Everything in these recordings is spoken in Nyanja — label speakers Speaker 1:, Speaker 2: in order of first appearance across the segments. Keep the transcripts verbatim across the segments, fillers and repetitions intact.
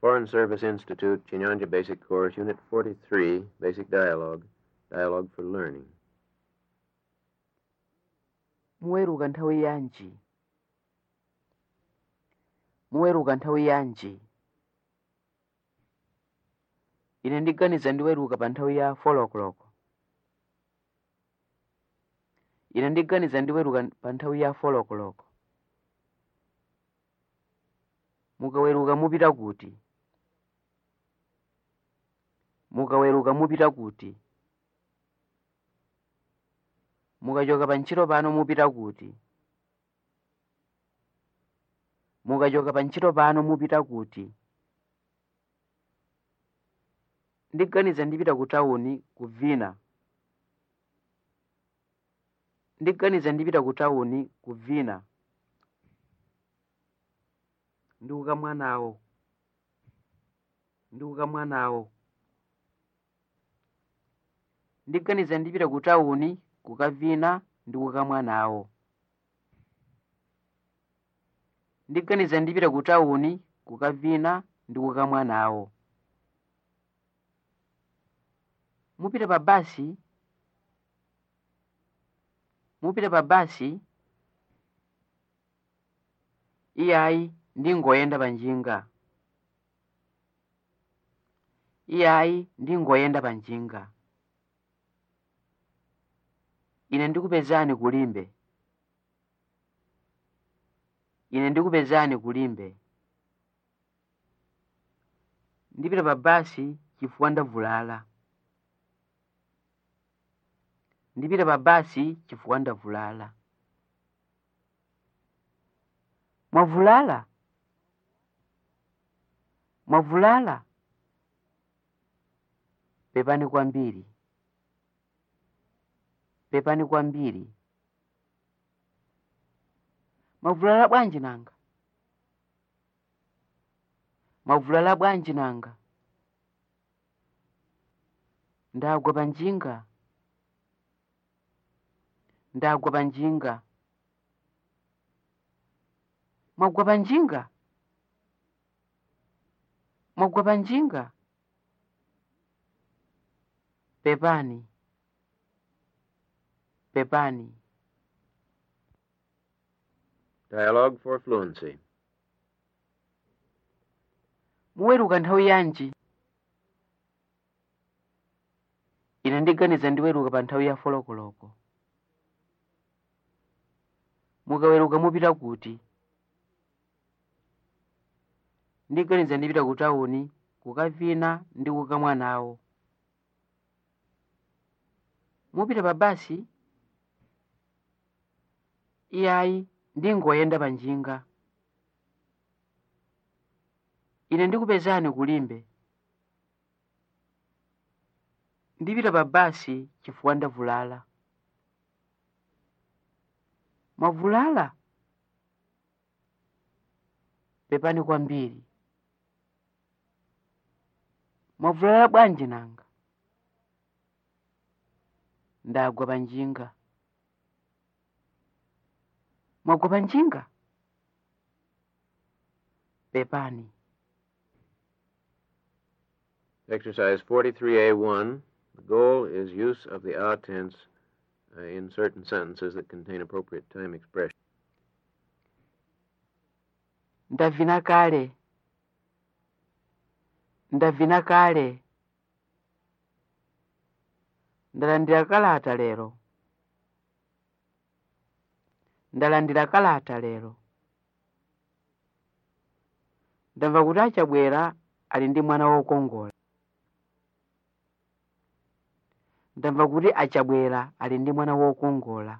Speaker 1: Foreign Service Institute, Chinyanja Basic Course, Unit forty-three, Basic Dialogue, Dialogue for Learning.
Speaker 2: Muweruka nthawi yanji. Muweruka nthawi yanji. Ine ndiganiza ndiweruka pa nthawi ya four o'clock. Ine ndiganiza ndiweruka pa nthawi ya four o'clock. Mukaweruka mupita kuti. Mukaweruka mupita kuti. Mukachoka pa ntchito pano mupita kuti. Mukachoka pa ntchito pano mupita kuti. Ndiganiza ndipita ku tawuni kuvina. Ndiganiza ndipita ku tawuni kuvina. Ndikuka mwanawo. Ndikuka mwanawo. Ndiganiza ndipita ku tawuni kukavina ndikuka mwanawo. Ndiganiza ndipita ku tawuni kukavina ndikuka mwanawo. Mupita pa basi. Mupita pa basi. Iyayi ndingoyenda pa njinga. Iyayi ndingoyenda pa njinga. Ine ndikupezani kulimbe. Ine ndikupezani kulimbe. Ndipita pa basi chifukwa ndavulala. Ndipita pa basi chifukwa ndavulala. Mwavulala? Mwavulala? Pepani kwambiri. Pepani kwambiri. Mwavulala bwanji nanga? Mwavulala bwanji nanga? Ndagwa pa njinga. Ndagwa pa njinga. Mwagwa pa njinga? Mwagwa pa njinga? Pepani. Pepani.
Speaker 1: Dialogue for Fluency.
Speaker 2: Muweruka nthawi yanji. Ine ndiganiza ndiweruka pa nthawi ya four o'clock. Mukaweruka mupita kuti. Ndiganiza ndipita ku tawuni kukavina ndikuka mwanawo. Mupita pa basi. Iyayi ndingoyenda pa njinga. Ine ndikupezani kulimbe. Ndipita pa basi chifukwa ndavulala. Mwavulala? Pepani kwambiri. Mwavulala bwanji nanga? Ndagwa pa njinga. Mwagwa pa njinga? Pepani.
Speaker 1: Exercise forty-three A one. The goal is use of the a tense uh, in certain sentences that contain appropriate time expression.
Speaker 2: Ndavina kale. Ndavina kale. Ndalandira kalata lero. Ndalandira kalata lero. Ndamva kuti achabwera ali ndi mwana wokongola. Ndamva kuti achabwera ali ndi mwana wokongola.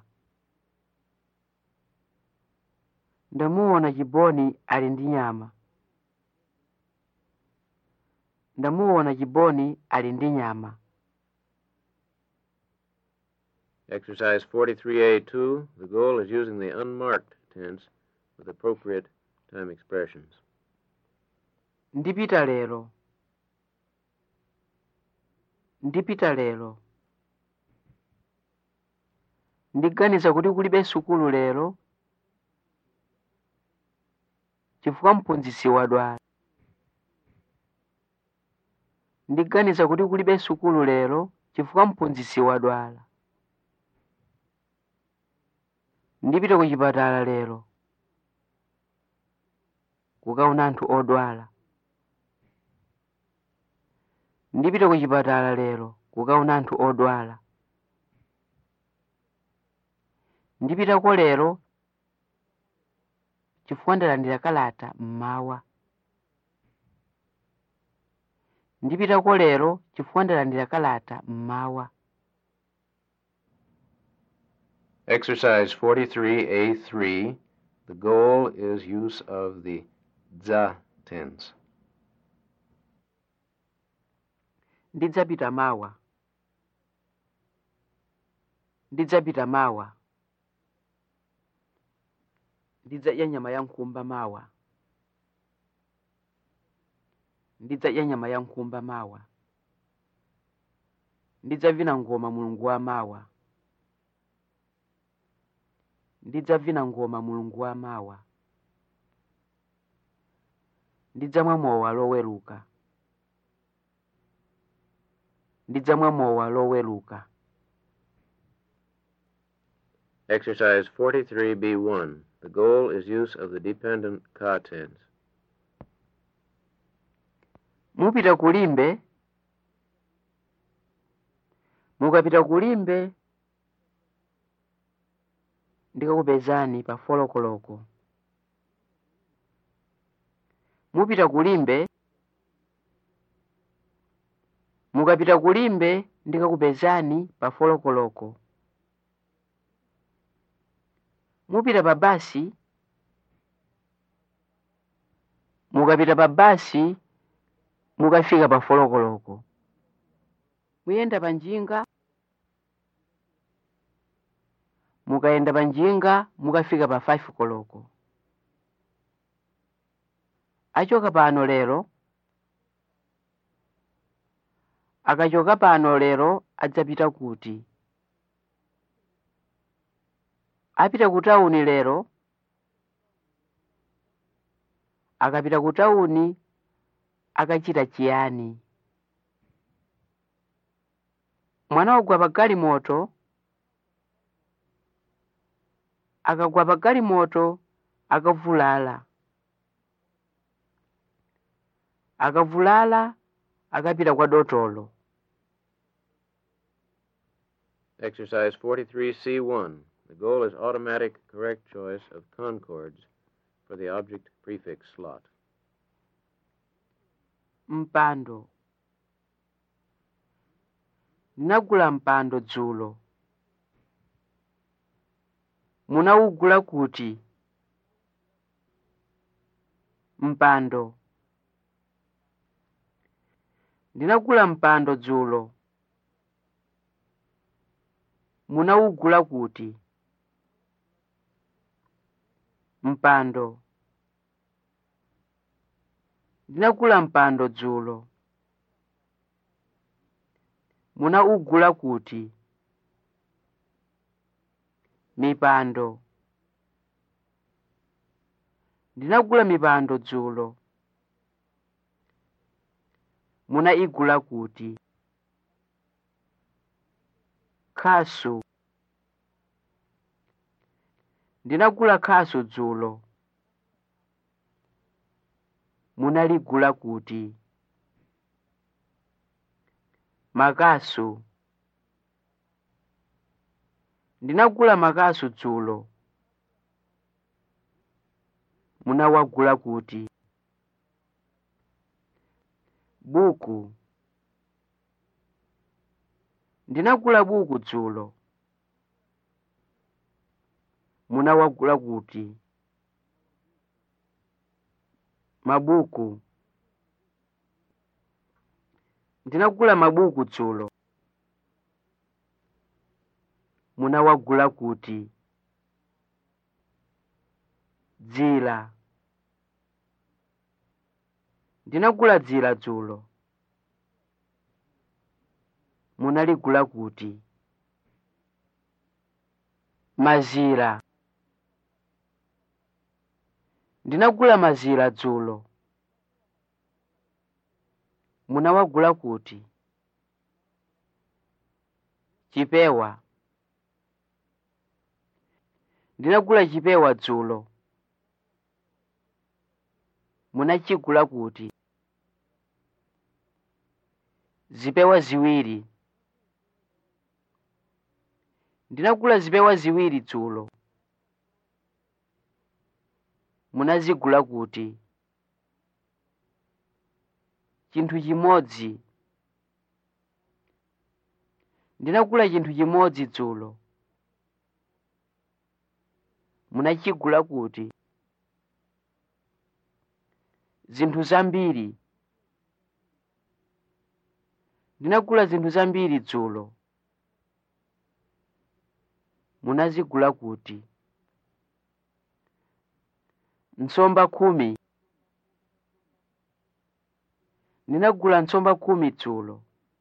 Speaker 2: Ndamuona chiboni ali ndi nyama. Ndamuona chiboni ali ndi nyama.
Speaker 1: Exercise forty-three A two. The goal is using the unmarked tense with appropriate time expressions.
Speaker 2: Ndipita lero. Ndipita lero. Ndiganiza kuti kulibe sukulu lero. Chifukwa mphunzitsi wadwala. Ndiganiza kuti kulibe sukulu lero chifukwa mphunzitsi wadwala. Ndipita ku chipatala lero kukaona anthu odwala. Ndipita ku chipatala lero kukaona anthu odwala. Ndipitako lero chifukwa ndalandira kalata mmawa. Ndipitako lero chifukwa ndalandira kalata mmawa.
Speaker 1: Exercise forty-three A three. The goal is use of the za tense.
Speaker 2: Ndidzapita mawa. Ndidzapita mawa. Ndidzadya nyama ya nkhumba mawa. Ndidzadya nyama ya nkhumba mawa. Ndidzavina ngoma mulungu wa mawa. Ndidzavina ngoma mulungu wa mawa. Ndidzamwa mowa loweruka. Ndidzamwa mowa loweruka.
Speaker 1: Exercise forty-three B one. The goal is use of the dependent ka tense.
Speaker 2: Mupita kulimbe. Mukapita kulimbe ndikakupezani pa folokoloko. Mupita kulimbe. Mukapita kulimbe ndikakupezani pa folokoloko. Mupita pa basi. Mukapita pa basi mukafika pa folokoloko. Muyenda pa njinga. Mukayenda pa njinga mukafika pa five koloko. Achoka pano lero. Akachoka pano lero adzapita kuti. Apita ku tauni lero. Akapita ku tauni akachita chiyani. Mwana wagwa pa galimoto. Akagwa pa galimoto akavulala. Akavulala akapita kwa dotolo.
Speaker 1: Exercise forty-three C one. The goal is automatic correct choice of concords for the object prefix slot.
Speaker 2: Mpando. Ndinagula mpando dzulo. Munawugula kuti. Mpando. Ndinagula mpando dzulo. Munawugula kuti. Mpando. Ndinagula mpando dzulo. Munawugula kuti. Mipando. Ndinagula mipando dzulo. Munaigula kuti. Khasu. Ndinagula khasu dzulo. Munaligula kuti. Makasu. Ndinagula makasu dzulo. Munawagula kuti. Buku. Ndinagula buku dzulo. Munawagula kuti. Mabuku. Ndinagula mabuku dzulo. Munawagula kuti. Dzila. Ndinagula dzila dzulo. Munaligula kuti. Mazira. Ndinagula mazira dzulo. munawagula kuti? Chipewa. Ndinagula chipewa dzulo. Munachigula kuti? Zipewa ziwiri. Ndinagula zipewa ziwiri dzulo. Munazigula kuti? Chinthu chimodzi. Ndinagula chinthu chimodzi dzulo. Munachigula kuti? Zinthu zambiri. Ndinagula zinthu zambiri dzulo. Munazigula kuti? Nsomba khumi. Ndinagula nsomba khumi dzulo.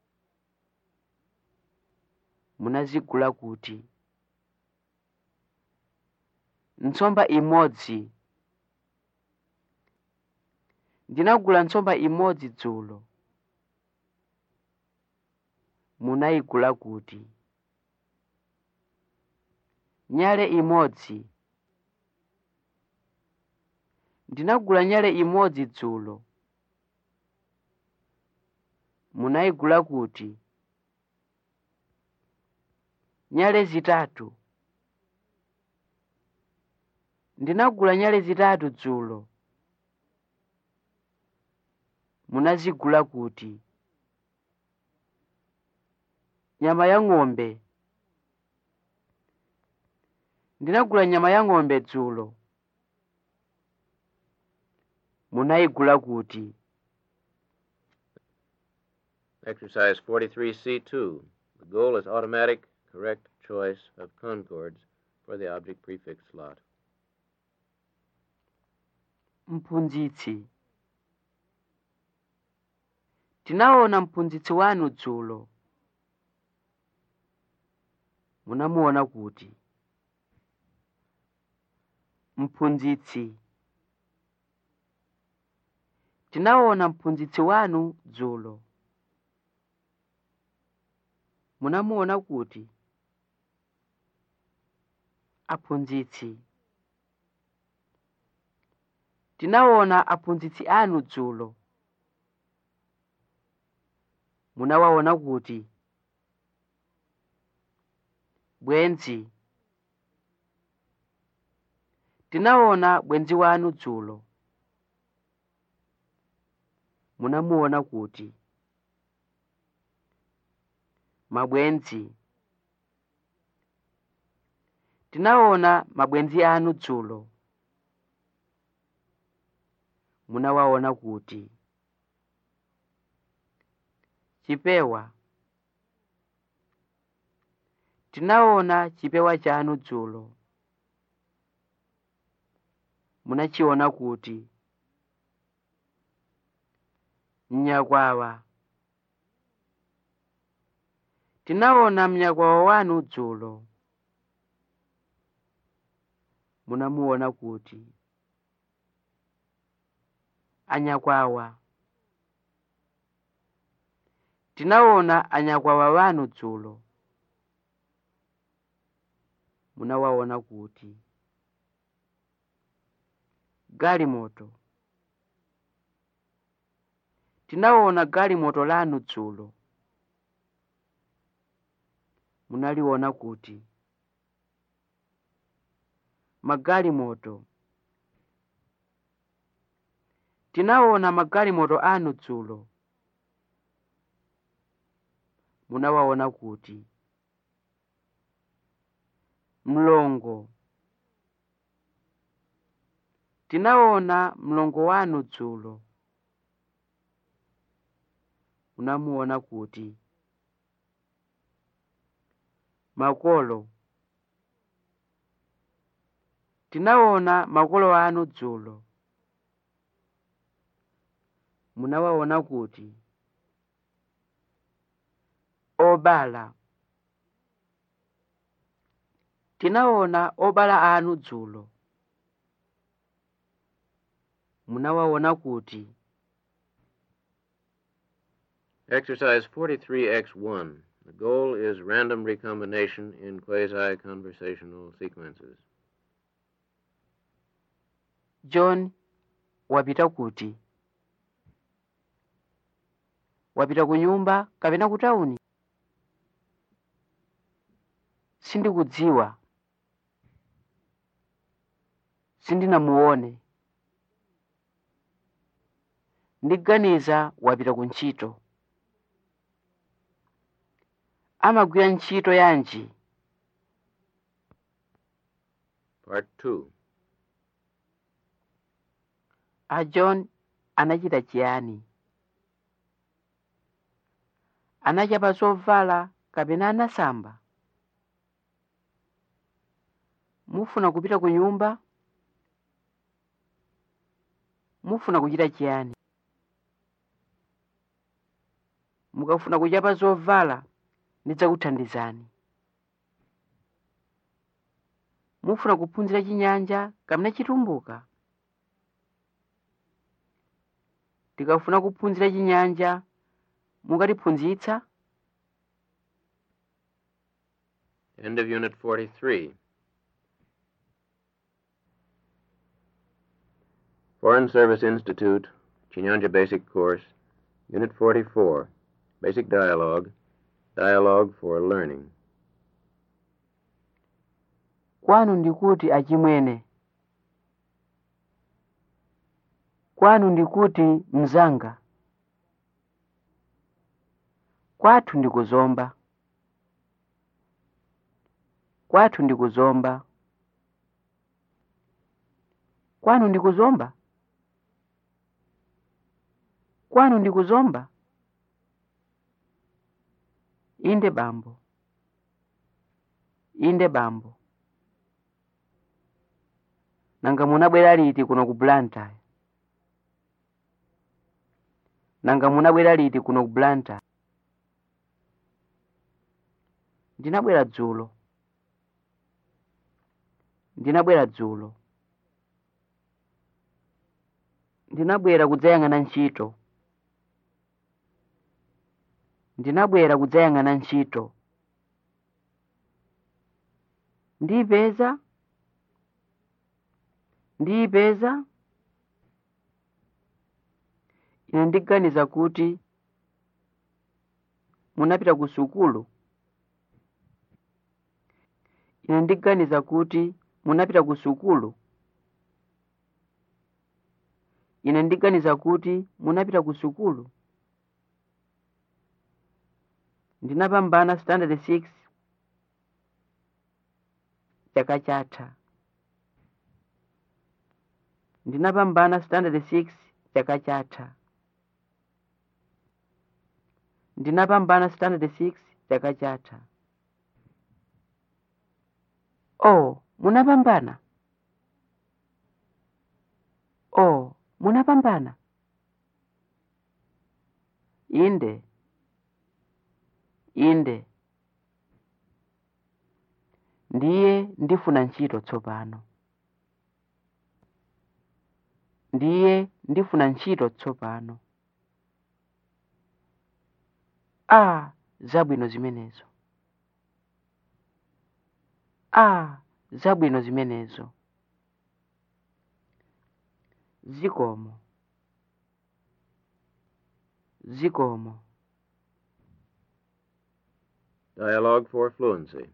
Speaker 2: Munazigula kuti? Nsomba imodzi. Ndinagula nsomba imodzi dzulo. Munayigula kuti? Nyale imodzi. Ndinagula nyale imodzi dzulo. Munayigula kuti? Nyale zitatu. Ndinagula nyale zitatu dzulo. Munazigula kuti? Nyama ya ng'ombe. Ndinagula nyama ya ng'ombe dzulo. Munayigula kuti?
Speaker 1: Exercise forty-three C two. The goal is automatic, correct choice of concords for the object prefix slot.
Speaker 2: Mphunzitsi. Tinaona mphunzitsi wanu dzulo. Munamuona kuti? Mphunzitsi. Tinaona mphunzitsi wanu dzulo. Munamuona kuti? Aphunzitsi. Tinaona aphunzitsi anu dzulo. Munawaona kuti? Bwenzi. Tinaona bwenzi wanu dzulo. Munamuona kuti? Mabwenzi. Tinaona mabwenzi anu dzulo. Munawaona kuti? Chipewa. Tinaona chipewa chanu dzulo. Munachiona kuti? Mnyakwawa. Tinaona mnyakwawa wanu dzulo. Munamuona kuti? Anyakwawa. Tinaona anyakwawa wanu dzulo. Munawaona kuti? Galimoto. Tinaona galimoto lanu dzulo. Munaliona kuti? Magalimoto. Tinaona magalimoto anu dzulo. Munawaona kuti? Mlongo. Tinaona mlongo wanu dzulo. Munamuona kuti? Makolo. Tinaona makolo anu dzulo. Munawaona kuti? Obala. Tinaona obala anu dzulo. Munawaona kuti?
Speaker 1: Exercise forty-three X one. The goal is random recombination in quasi-conversational sequences.
Speaker 2: John wapita kuti? Wapita ku nyumba kapena ku tauni? Sindikudziwa. Sindinamuone. Ndiganiza wapita ku ntchito. Amagwira ntchito yanji?
Speaker 1: Part two.
Speaker 2: A John anachita chiyani? Anachapa zovala kapena anasamba? Mufuna kupita ku nyumba? Mufuna kuchita chiyani? Mukafuna kuchapa zovala ndidzakuthandizani. Mufuna kuphunzira chinyanja kapena chitumbuka? Tikafuna kuphunzira chinyanja mukatiphunzitsa?
Speaker 1: End of Unit forty-three. Foreign Service Institute, Chinyanja Basic Course, Unit forty-four, Basic Dialogue, Dialogue for Learning.
Speaker 2: Kwanu ndikuti achimwene? Kwanu ndikuti mzanga? Kwathu ndikuzomba. Kwathu ndikuzomba. Kwanu ndikuzomba? Kwanu ndikuzomba? Inde bambo. Inde bambo. Nanga munabwera liti kuno ku Blantyre? Nanga munabwera liti kuno ku Blantyre? Ndinabwera dzulo. Ndinabwera dzulo. Ndinabwera kudzayang'ana ntchito. Ndinabwera kudzayang'ana ntchito. Ndiyipeza? Ndiyipeza? Ine ndiganiza kuti munapita ku sukulu. Ine ndiganiza kuti munapita ku sukulu. Ine ndiganiza kuti munapita ku sukulu. Ndinapambana standard six chaka chatha. Ndinapambana standard six chaka chatha. Ndinapambana standard six chaka chatha. Oh, munapambana? Oh, munapambana? Inde. Inde. Ndiye ndifuna ntchito tsopano. Ndiye ndifuna ntchito tsopano. Ah, zabwino zimenezo. Ah, zabwino zimenezo. Zikomo. Zikomo.
Speaker 1: Dialogue for Fluency.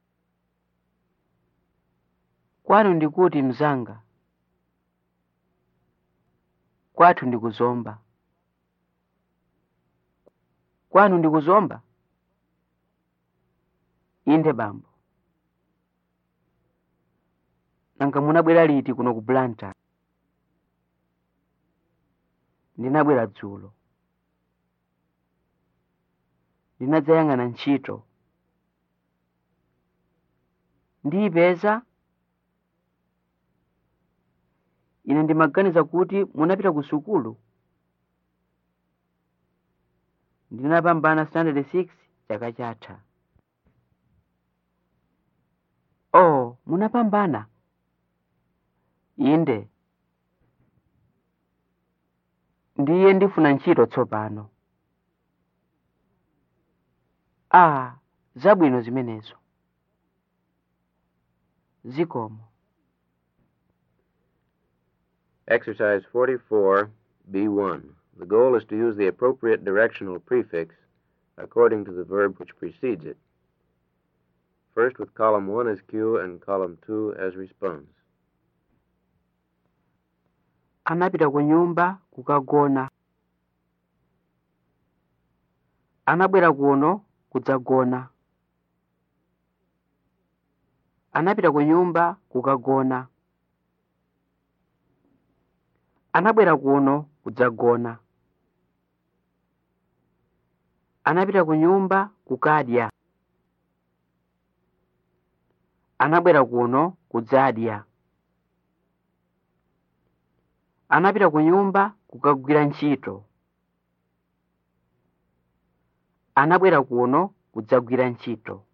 Speaker 2: Kwanu ndikuti mzanga? Kwathu ndikuzomba. Kwanu ndikuzomba? Inde bambo. Nanga munabwera liti kuno ku Blantyre? Ndinabwera dzulo. Ndinadzayang'ana ntchito. Ndiyipeza? Ine ndimaganiza kuti munapita ku sukulu. Ndinapambana standard six chaka chatha. Oh, munapambana? Inde. Ndiye ndifuna ntchito tsopano. Ah, zabwino zimenezo. Zikomo.
Speaker 1: Exercise forty-four, B one. The goal is to use the appropriate directional prefix according to the verb which precedes it. First with column one as cue and column two as response.
Speaker 2: Anapita ku nyumba kukagona. Anabwera kuno kudzagona. Anapita ku nyumba kukagona. Anabwera kuno kudzagona. Anapita ku nyumba kukadya. Anabwera kuno kudzadya. Anapita ku nyumba kukagwira ntchito. Anabwera kuno kudzagwira ntchito.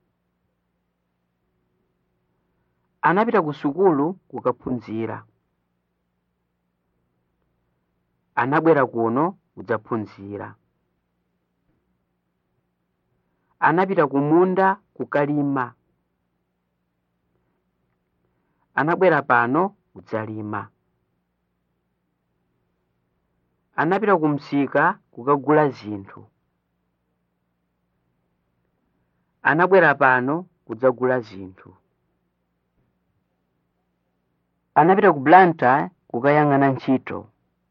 Speaker 2: Anapita ku sukulu kukaphunzira. Anabwera kuno kudzaphunzira. Anapita ku munda kukalima. Anabwera pano kudzalima. Anapita ku msika kukagula zinthu. Anabwera pano kudzagula zinthu. Anapita ku blanta kukayang'ana ntchito.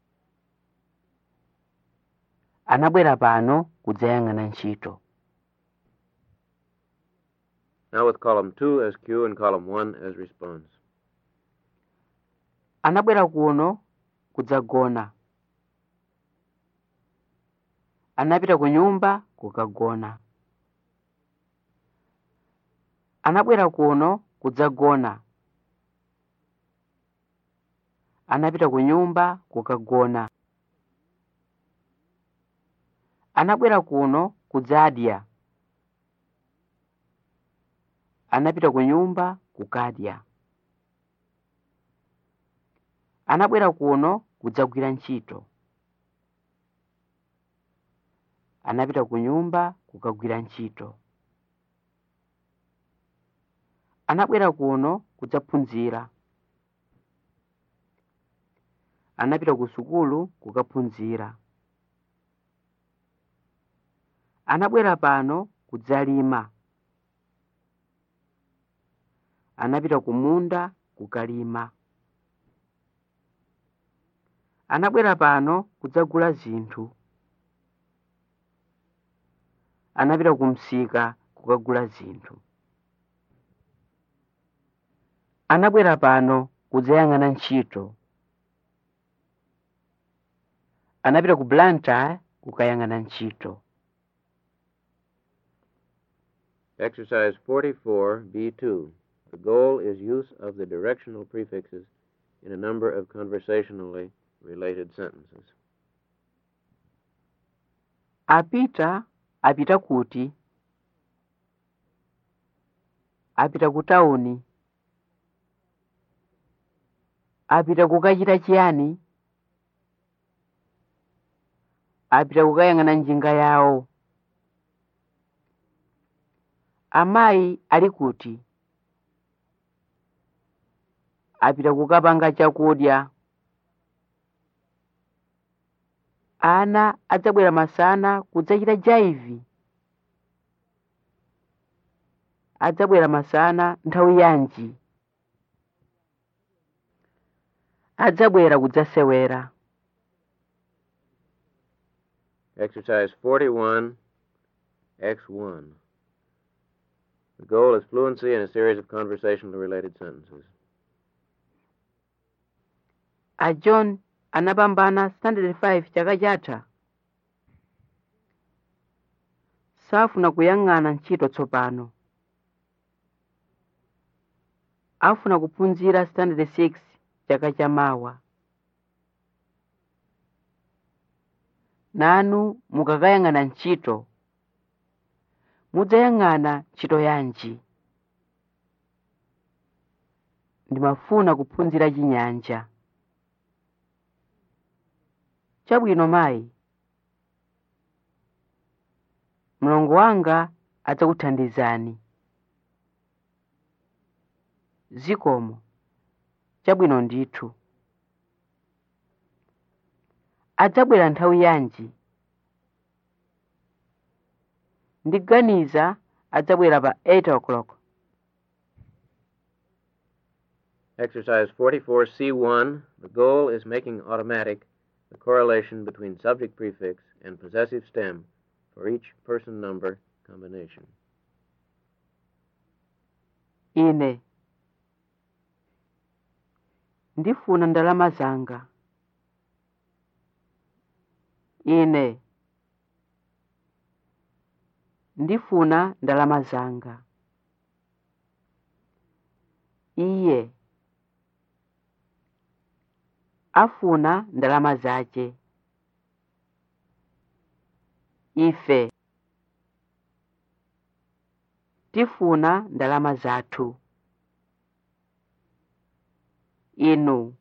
Speaker 2: Anabwera pano kudzayang'ana ntchito.
Speaker 1: Now with column two as cue and column one as response.
Speaker 2: Anabwera kuno kudzagona. Anapita ku nyumba kukagona. Anabwera kuno kudzagona. Anapita ku nyumba kukagona. Anabwera kuno kudzadya. Anapita ku nyumba kukadya. Anabwera kuno kudzagwira ntchito. Anapita ku nyumba kukagwira ntchito. Anabwera kuno kudzaphunzira. Anapita ku sukulu kukaphunzira. Anabwera pano kudzalima. Anapita ku munda kukalima. Anabwera pano kudzagula zinthu. Anapita ku msika kukagula zinthu. Anabwera pano kudzayang'ana ntchito. Anapita ku blanta kukayang'ana ntchito.
Speaker 1: Exercise forty-four, B two. The goal is use of the directional prefixes in a number of conversationally related sentences.
Speaker 2: Apita, apita kuti. Apita ku tauni. Apita kukachita chiyani. Apita kukayang'ana njinga yawo. Amayi ali kuti. Apita kukapanga chakudya. Ana adzabwera masana kudzachita jaivi. Adzabwera masana nthawi yanji. Adzabwera kudzasewera.
Speaker 1: Exercise forty-one, X one. The goal is fluency in a series of conversationally related sentences.
Speaker 2: A John anapambana standard five chaka chatha. Safuna kuyang'ana ntchito tsopano. Afuna kuphunzira standard six chaka chamawa. Nanu mukakayang'ana ntchito. Mudzayang'ana ntchito yanji. Ndimafuna kuphunzira chinyanja. Chabwino mayi. Mlongo wanga adzakuthandizani. Zikomo. Chabwino ndithu. Adzabwera nthawi yanji? Ndiganiza adzabwera pa eight o'clock.
Speaker 1: Exercise forty-four C one. The goal is making automatic the correlation between subject prefix and possessive stem for each person number combination.
Speaker 2: Ine. Ndifuna ndalama zanga. Ine. Ndifuna ndalama zanga. Iye. Afuna ndalama zache. Ife. Tifuna ndalama zathu. Inu.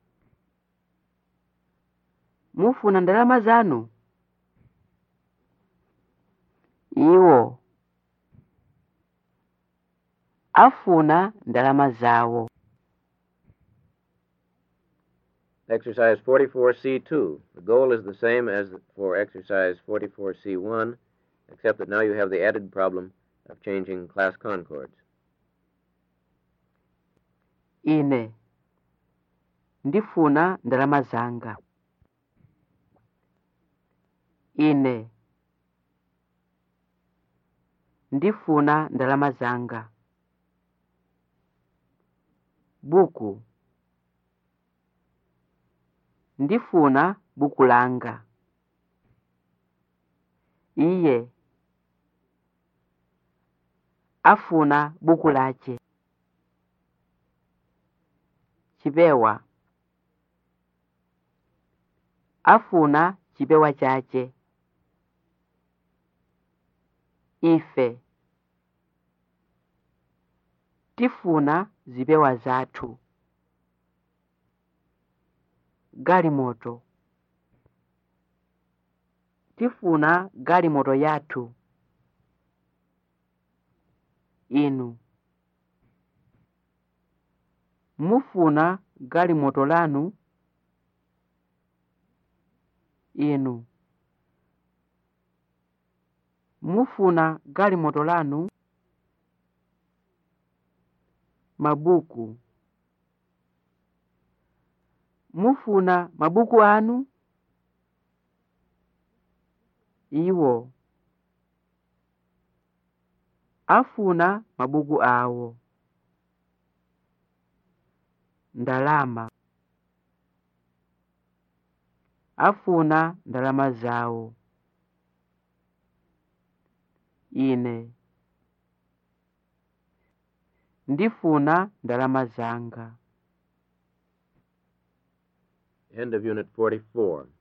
Speaker 2: Mufuna ndalama zanu. Iwo. Afuna ndalama zawo.
Speaker 1: Exercise forty-four C two. The goal is the same as for exercise forty-four C one, except that now you have the added problem of changing class concords.
Speaker 2: Ine. Ndifuna ndalama zanga. Ine. Ndifuna ndalama zanga. Buku. Ndifuna buku langa. Iye. Afuna buku lache. Chipewa. Afuna chipewa chache. Ife. Tifuna zipewa zathu. Galimoto. Tifuna galimoto yathu. Inu. Mufuna galimoto lanu. Inu. Mufuna galimoto lanu. Mabuku. Mufuna mabuku anu. Iwo. Afuna mabuku awo. Ndalama. Afuna ndalama zawo. Ine. Ndifuna ndalama zanga.
Speaker 1: End of Unit forty-four.